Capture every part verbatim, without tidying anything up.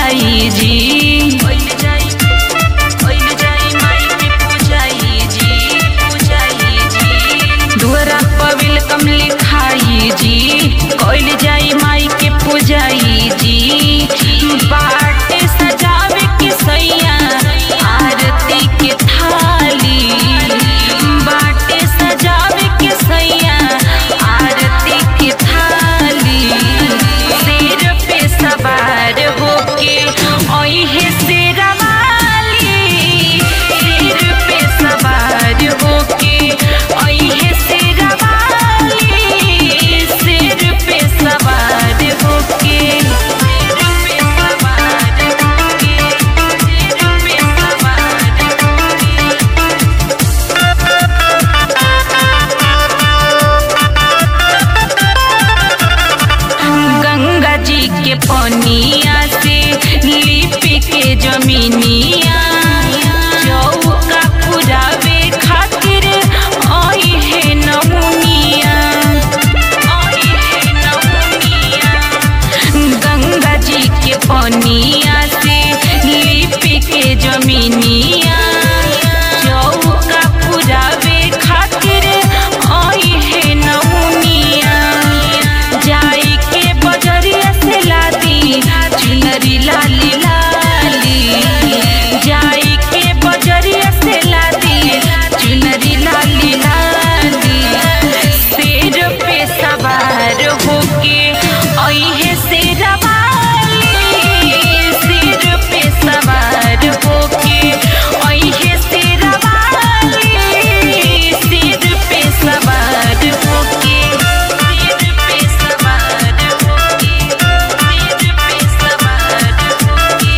पूजाई जी, कोइल जाई कोइल जाई माई के पूजाई जी, पूजाई जी। दुआरा पर वेलकम लिखाई जी, कोइल जाई माई के पूजाई जी। बाटे सजावे के सैया आरती के थाली, बाटे सजावे के सैया आरती के थाली। सिर पे सवार होके ओहे शेरा वाली, सिर पे सवार होके ओहे शेरा वाली, सिर पे सवार होके सिर पे सवार होके सिर पे सवार होके। गंगा जी के पनिया से लिपि के जमीनिया, चौका पुरावे खातिर आई है नमुनिया, आई है नमुनिया। गंगा जी के पनिया से लिपि के जमीनिया, चौका पुरावे खातिर आई है नमुनिया। जाई के बजरिया से लादी चुनरी लाली लाली, जाई के बजरिया से लादी चुनरी लाली लाली। सिर पे सवार होके ओहे शेरा वाली, सिर पे सवार होके ओहे शेरा वाली, सिर पे सवार होके सिर पे सवार होके सिर पे सवार होके।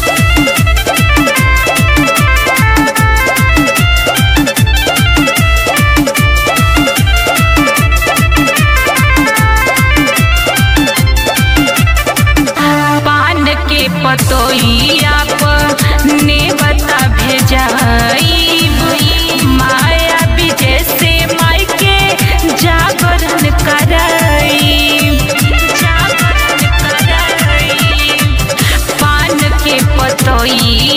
पान के पतोइया पर नेवता भेजाई, माया विजय से माई के जागरण कराई, जागरण कराई। पान के पतोइया